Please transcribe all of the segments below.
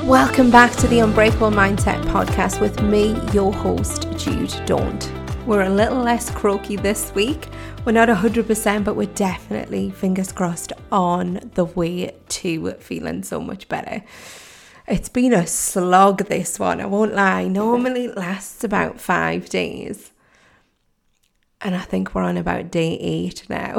Welcome back to the Unbreakable Mindset podcast with me, your host, Jude Daunt. We're a little less croaky this week. We're not 100%, but we're definitely, fingers crossed, on the way to feeling so much better. It's been a slog, this one, I won't lie. Normally it lasts about 5 days. And I think we're on about day 8 now.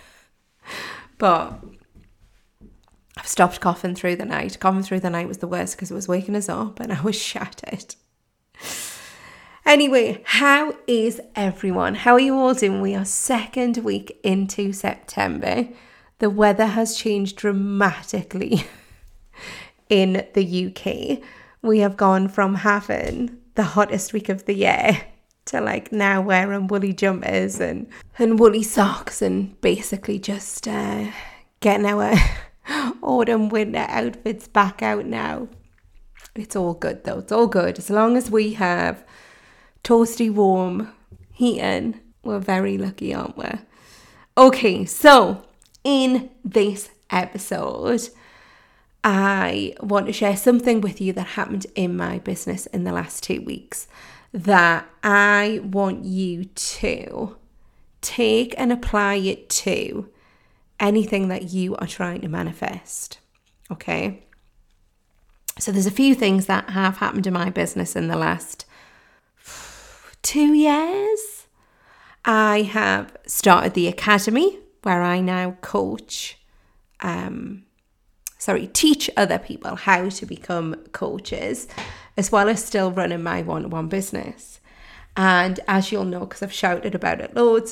But I've stopped coughing through the night. Coughing through the night was the worst because it was waking us up and I was shattered. Anyway, how is everyone? How are you all doing? We are second week into September. The weather has changed dramatically in the UK. We have gone from having the hottest week of the year to like now wearing woolly jumpers and woolly socks and basically just getting our autumn winter outfits back out now. It's all good though. It's all good. As long as we have toasty warm heating, we're very lucky, aren't we? Okay, so in this episode, I want to share something with you that happened in my business in the last 2 weeks that I want you to take and apply it to anything that you are trying to manifest. Okay? So there's a few things that have happened in my business in the last 2 years. I have started the academy where I now teach other people how to become coaches, as well as still running my one-to-one business. And as you'll know, because I've shouted about it loads,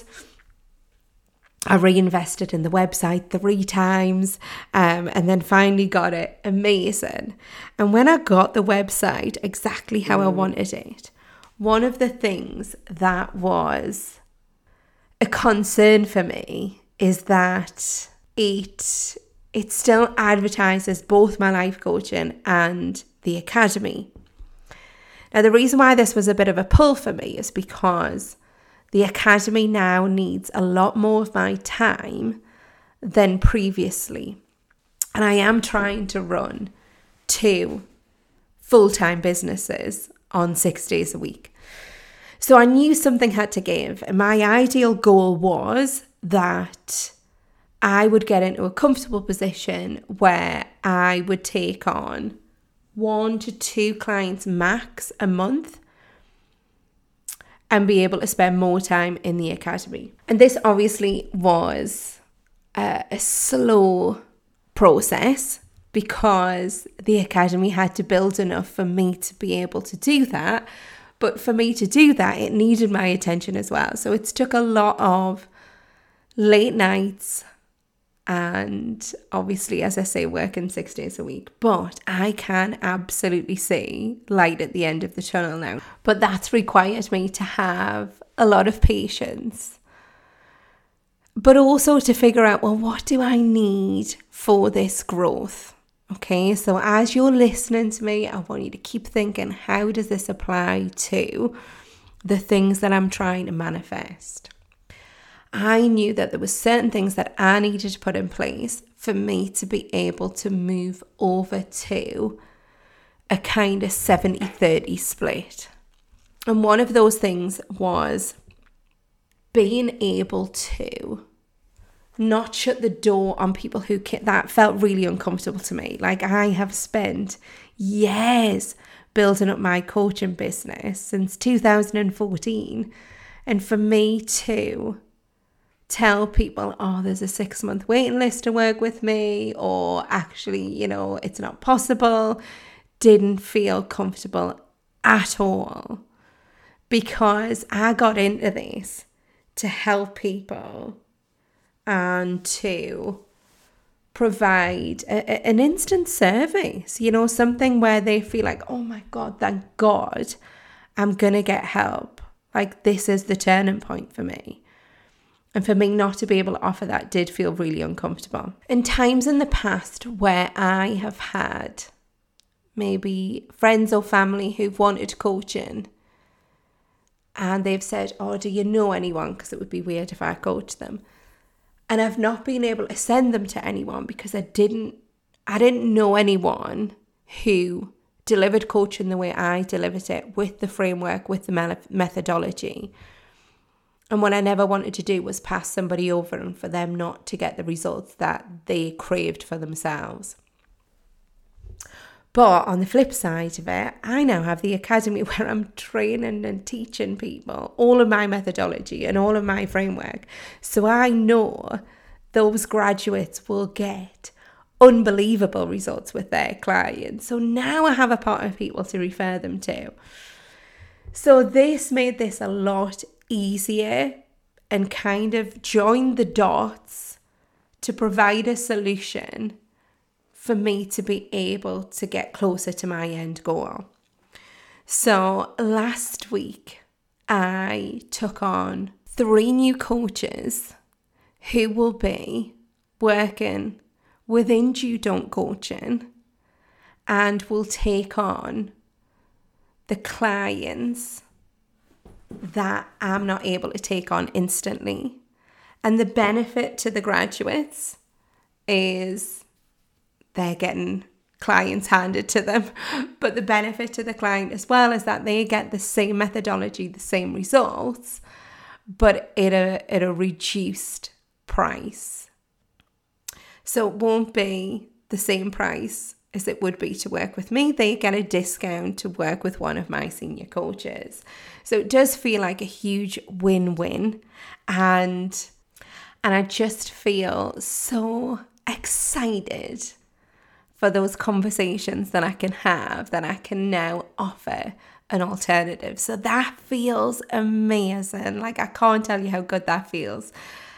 I reinvested in the website 3 times and then finally got it amazing. And when I got the website exactly how I wanted it, one of the things that was a concern for me is that it still advertises both my life coaching and the academy. Now, the reason why this was a bit of a pull for me is because the academy now needs a lot more of my time than previously. And I am trying to run 2 full-time businesses on 6 days a week. So I knew something had to give. And my ideal goal was that I would get into a comfortable position where I would take on 1 to 2 clients max a month and be able to spend more time in the academy. And this obviously was a slow process because the academy had to build enough for me to be able to do that. But for me to do that, it needed my attention as well. So it took a lot of late nights and obviously, as I say, working 6 days a week. But I can absolutely see light at the end of the tunnel now. But that's required me to have a lot of patience. But also to figure out, well, what do I need for this growth? Okay, so as you're listening to me, I want you to keep thinking, how does this apply to the things that I'm trying to manifest? I knew that there were certain things that I needed to put in place for me to be able to move over to a kind of 70-30 split. And one of those things was being able to not shut the door on people that felt really uncomfortable to me. Like, I have spent years building up my coaching business since 2014. And for me to tell people, oh, there's a 6-month waiting list to work with me, or actually, it's not possible, didn't feel comfortable at all, because I got into this to help people and to provide an instant service, something where they feel like, oh my God, thank God I'm going to get help. Like, this is the turning point for me. And for me not to be able to offer that did feel really uncomfortable. In times in the past where I have had maybe friends or family who've wanted coaching and they've said, oh, do you know anyone? Because it would be weird if I coached them. And I've not been able to send them to anyone because I didn't know anyone who delivered coaching the way I delivered it, with the framework, with the methodology. And what I never wanted to do was pass somebody over and for them not to get the results that they craved for themselves. But on the flip side of it, I now have the academy where I'm training and teaching people all of my methodology and all of my framework. So I know those graduates will get unbelievable results with their clients. So now I have a pot of people to refer them to. So this made this a lot easier and kind of joined the dots to provide a solution for me to be able to get closer to my end goal. So last week, I took on 3 new coaches who will be working within Do Don't Coaching and will take on the clients that I'm not able to take on instantly. And the benefit to the graduates is they're getting clients handed to them. But the benefit to the client as well is that they get the same methodology, the same results, but at a reduced price. So it won't be the same price as it would be to work with me. They get a discount to work with one of my senior coaches. So it does feel like a huge win-win. And I just feel so excited for those conversations that I can have, that I can now offer an alternative. So that feels amazing. Like, I can't tell you how good that feels.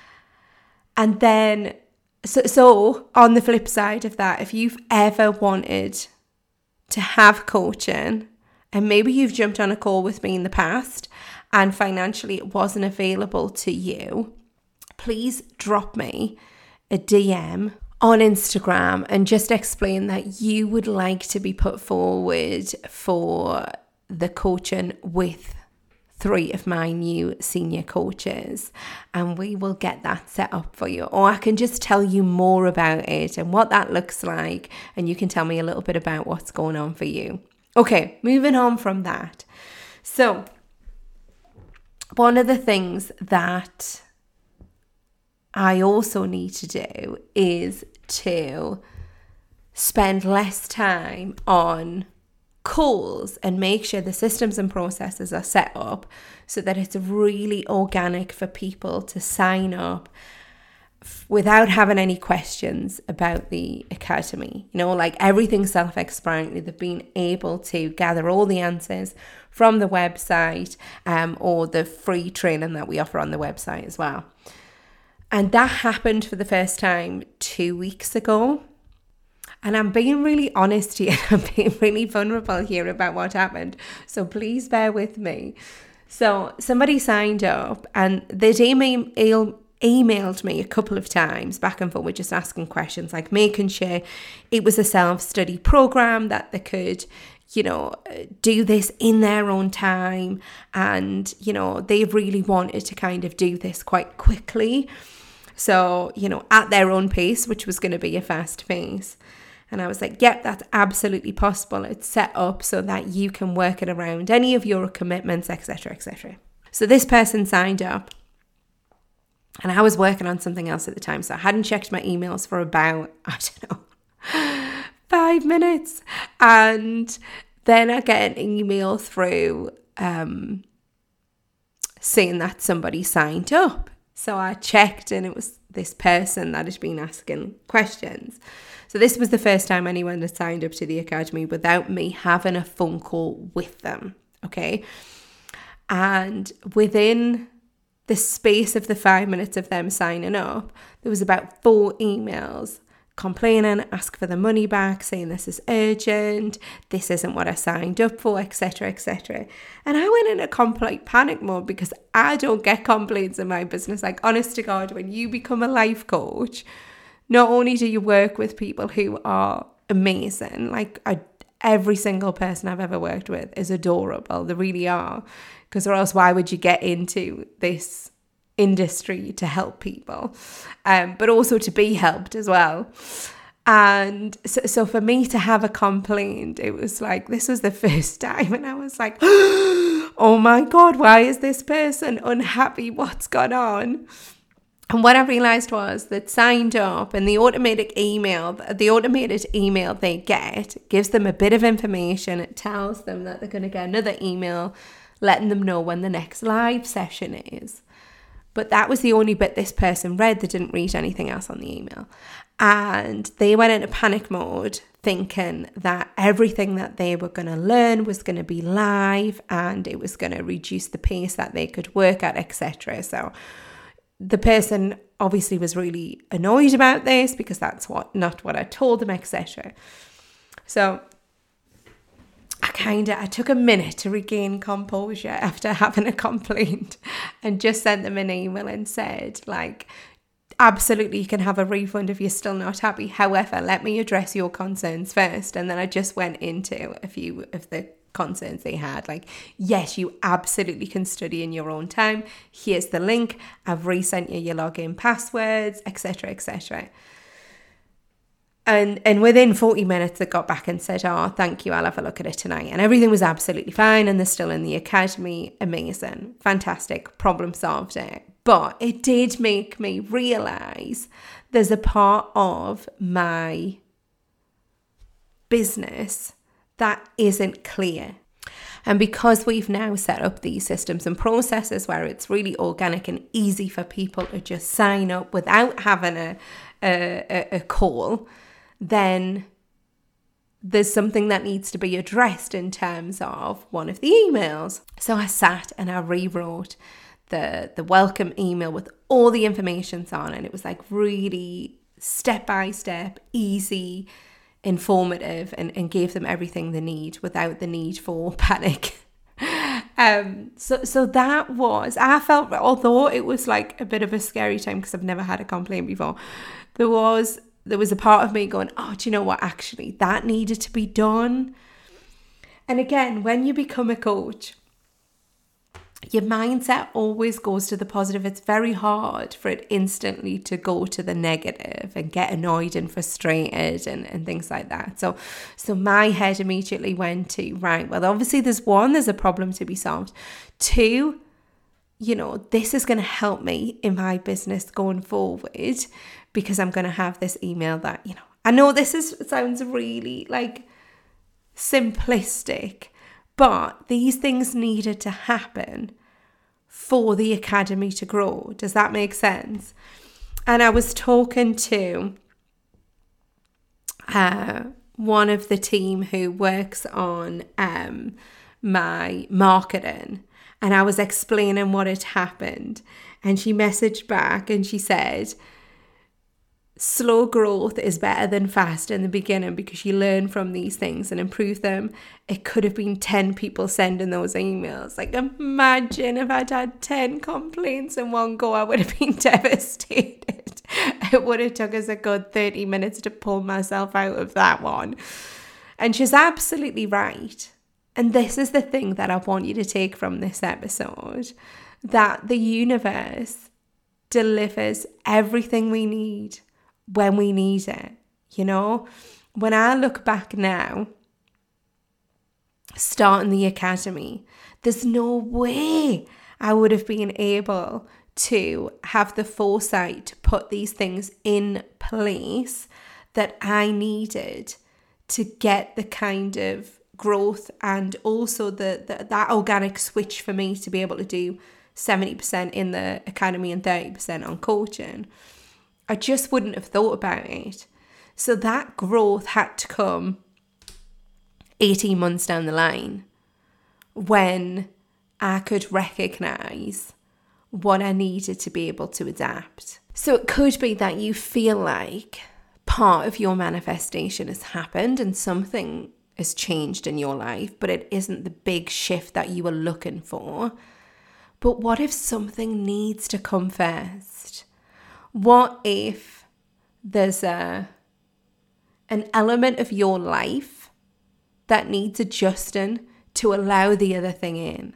And then So on the flip side of that, if you've ever wanted to have coaching and maybe you've jumped on a call with me in the past and financially it wasn't available to you, please drop me a DM on Instagram and just explain that you would like to be put forward for the coaching with 3 of my new senior coaches, and we will get that set up for you. Or I can just tell you more about it and what that looks like, and you can tell me a little bit about what's going on for you. Okay, moving on from that. So one of the things that I also need to do is to spend less time on calls and make sure the systems and processes are set up so that it's really organic for people to sign up without having any questions about the academy. You know, like, everything's self-explanatory. They've been able to gather all the answers from the website or the free training that we offer on the website as well. And that happened for the first time 2 weeks ago. And I'm being really honest here. I'm being really vulnerable here about what happened. So please bear with me. So somebody signed up and they'd emailed me a couple of times back and forth, just asking questions, like making sure it was a self-study program that they could, you know, do this in their own time. And, you know, they really wanted to kind of do this quite quickly. So, you know, at their own pace, which was going to be a fast pace. And I was like, yep, that's absolutely possible. It's set up so that you can work it around any of your commitments, etc., etc. So this person signed up and I was working on something else at the time. So I hadn't checked my emails for about, 5 minutes. And then I get an email through saying that somebody signed up. So I checked and it was this person that had been asking questions. So this was the first time anyone had signed up to the academy without me having a phone call with them, okay? And within the space of the 5 minutes of them signing up, there was about 4 emails complaining, ask for the money back, saying this is urgent, this isn't what I signed up for, etc., etc. And I went in a complete panic mode because I don't get complaints in my business. Like, honest to God, when you become a life coach, not only do you work with people who are amazing, like every single person I've ever worked with is adorable, they really are, because or else why would you get into this industry to help people, but also to be helped as well. And so for me to have a complaint, it was like, this was the first time. And I was like, oh my God, why is this person unhappy? What's gone on? And what I realized was that signed up and the automated email they get gives them a bit of information. It tells them that they're going to get another email letting them know when the next live session is. But that was the only bit this person read. They didn't read anything else on the email. And they went into panic mode thinking that everything that they were going to learn was going to be live and it was going to reduce the pace that they could work at, etc. So the person obviously was really annoyed about this because that's not what I told them, etc. So I took a minute to regain composure after having a complaint and just sent them an email and said, like, absolutely, you can have a refund if you're still not happy. However, let me address your concerns first. And then I just went into a few of the concerns they had. Like, yes, you absolutely can study in your own time. Here's the link. I've resent you your login passwords, etc., etc. And within 40 minutes, they got back and said, oh, thank you, I'll have a look at it tonight. And everything was absolutely fine. And they're still in the academy. Amazing. Fantastic. Problem solved it. But it did make me realise there's a part of my business that isn't clear. And because we've now set up these systems and processes where it's really organic and easy for people to just sign up without having a call, then there's something that needs to be addressed in terms of one of the emails. So I sat and I rewrote the welcome email with all the information on, and it was like really step-by-step, easy, informative, and gave them everything they need without the need for panic. So that was, I felt, although it was like a bit of a scary time because I've never had a complaint before, there was a part of me going, oh, do you know what? Actually, that needed to be done. And again, when you become a coach, your mindset always goes to the positive. It's very hard for it instantly to go to the negative and get annoyed and frustrated and things like that. So my head immediately went to, right, well, obviously there's a problem to be solved. 2, this is going to help me in my business going forward because I'm going to have this email that, I know sounds really like simplistic, but these things needed to happen for the academy to grow. Does that make sense? And I was talking to one of the team who works on my marketing, and I was explaining what had happened. And she messaged back and she said, slow growth is better than fast in the beginning because you learn from these things and improve them. It could have been 10 people sending those emails. Like, imagine if I'd had 10 complaints in one go, I would have been devastated. It would have took us a good 30 minutes to pull myself out of that one. And she's absolutely right. And this is the thing that I want you to take from this episode, that the universe delivers everything we need when we need it. When I look back now, starting the academy, there's no way I would have been able to have the foresight to put these things in place that I needed to get the kind of growth and also that organic switch for me to be able to do 70% in the academy and 30% on coaching. I just wouldn't have thought about it. So that growth had to come 18 months down the line when I could recognize what I needed to be able to adapt. So it could be that you feel like part of your manifestation has happened and something has changed in your life, but it isn't the big shift that you were looking for. But what if something needs to come first? What if there's an element of your life that needs adjusting to allow the other thing in?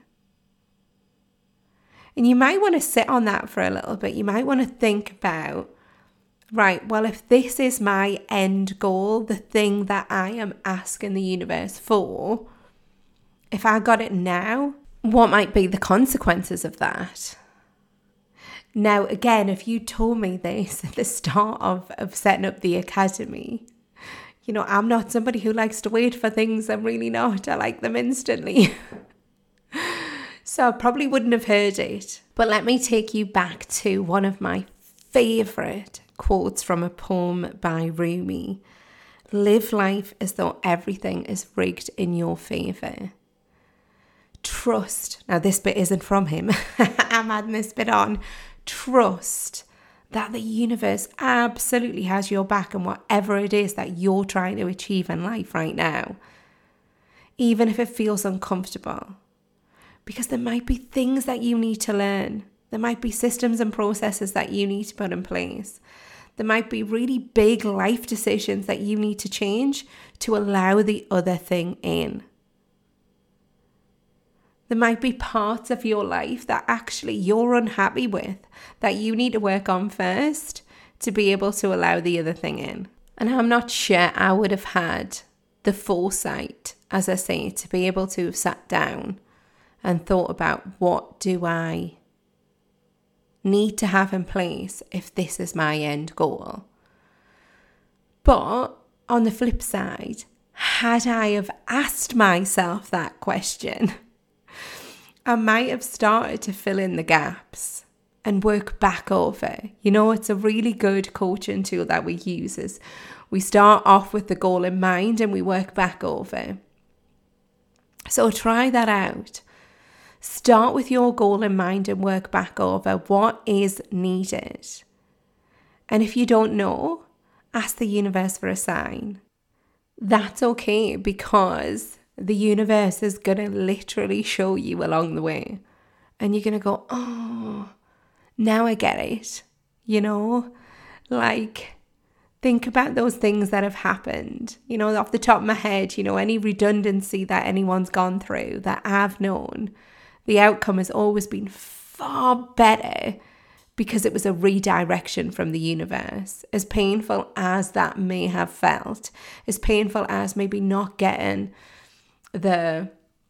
And you might want to sit on that for a little bit. You might want to think about, right, well, if this is my end goal, the thing that I am asking the universe for, if I got it now, what might be the consequences of that? Now, again, if you told me this at the start of setting up the academy, you know, I'm not somebody who likes to wait for things. I'm really not. I like them instantly. So I probably wouldn't have heard it. But let me take you back to one of my favourite quotes from a poem by Rumi. Live life as though everything is rigged in your favour. Trust. Now, this bit isn't from him. I'm adding this bit on. Trust that the universe absolutely has your back in whatever it is that you're trying to achieve in life right now. Even if it feels uncomfortable. Because there might be things that you need to learn. There might be systems and processes that you need to put in place. There might be really big life decisions that you need to change to allow the other thing in. There might be parts of your life that actually you're unhappy with, that you need to work on first to be able to allow the other thing in. And I'm not sure I would have had the foresight, as I say, to be able to have sat down and thought about what do I need to have in place if this is my end goal. But on the flip side, had I have asked myself that question, I might have started to fill in the gaps and work back over. You know, it's a really good coaching tool that we use. Is we start off with the goal in mind and we work back over. So try that out. Start with your goal in mind and work back over what is needed. And if you don't know, ask the universe for a sign. That's okay, because the universe is going to literally show you along the way. And you're going to go, oh, now I get it. You know, like, think about those things that have happened. You know, off the top of my head, you know, any redundancy that anyone's gone through that I've known, the outcome has always been far better because it was a redirection from the universe. As painful as that may have felt, as painful as maybe not getting the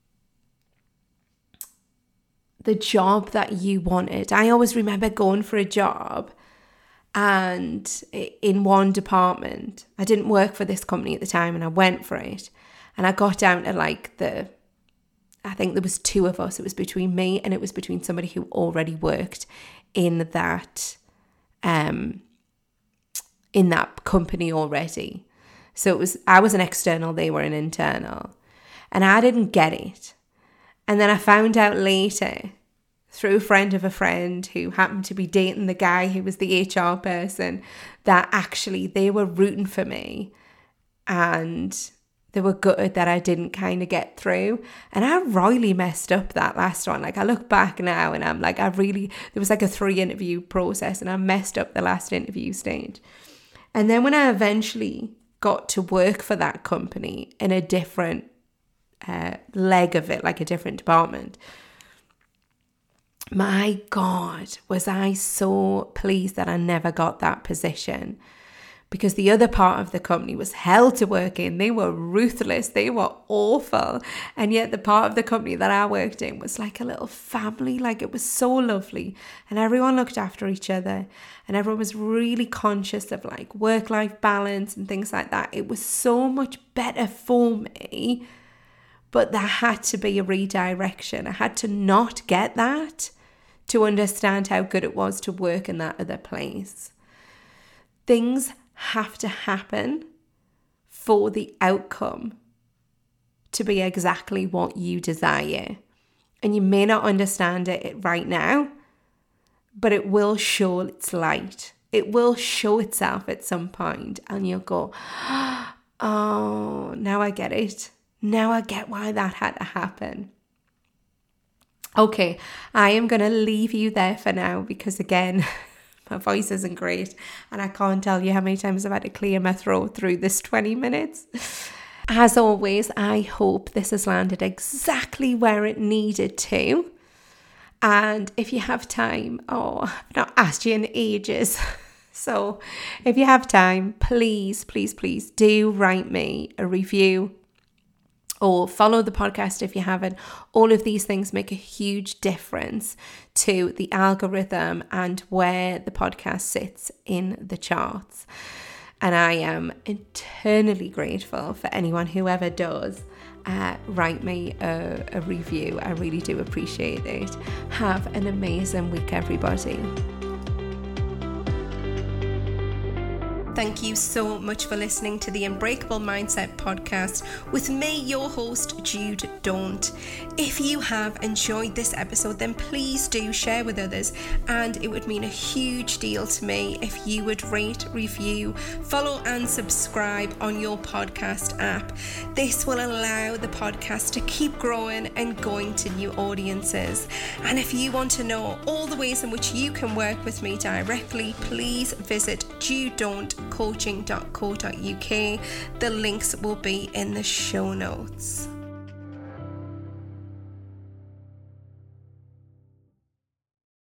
job that you wanted. I always remember going for a job, and in one department, I didn't work for this company at the time, and I went for it, and I got down to I think there was two of us. It was between me and it was between somebody who already worked in that company already. So I was an external, they were an internal. And I didn't get it. And then I found out later through a friend of a friend who happened to be dating the guy who was the HR person that actually they were rooting for me. And they were gutted that I didn't kind of get through. And I royally messed up that last one. Like, I look back now and I'm like, there was like a 3-interview process and I messed up the last interview stage. And then when I eventually got to work for that company in a different leg of it, like a different department, my God, was I so pleased that I never got that position. Because the other part of the company was hell to work in. They were ruthless. They were awful. And yet the part of the company that I worked in was like a little family. Like, it was so lovely. And everyone looked after each other. And everyone was really conscious of like work-life balance and things like that. It was so much better for me. But there had to be a redirection. I had to not get that to understand how good it was to work in that other place. Things have to happen for the outcome to be exactly what you desire. And you may not understand it right now, but it will show its light. It will show itself at some point, and you'll go, oh, now I get it. Now I get why that had to happen. Okay, I am going to leave you there for now because, again, my voice isn't great and I can't tell you how many times I've had to clear my throat through this 20 minutes. As always, I hope this has landed exactly where it needed to. And if you have time, I've not asked you in ages, So if you have time, please, please, please do write me a review or follow the podcast if you haven't. All of these things make a huge difference to the algorithm and where the podcast sits in the charts. And I am eternally grateful for anyone who ever does write me a review. I really do appreciate it. Have an amazing week, everybody. Thank you so much for listening to the Unbreakable Mindset podcast with me, your host, Jude Daunt. If you have enjoyed this episode, then please do share with others, and it would mean a huge deal to me if you would rate, review, follow and subscribe on your podcast app. This will allow the podcast to keep growing and going to new audiences. And if you want to know all the ways in which you can work with me directly, please visit judedauntcoaching.co.uk. The links will be in the show notes.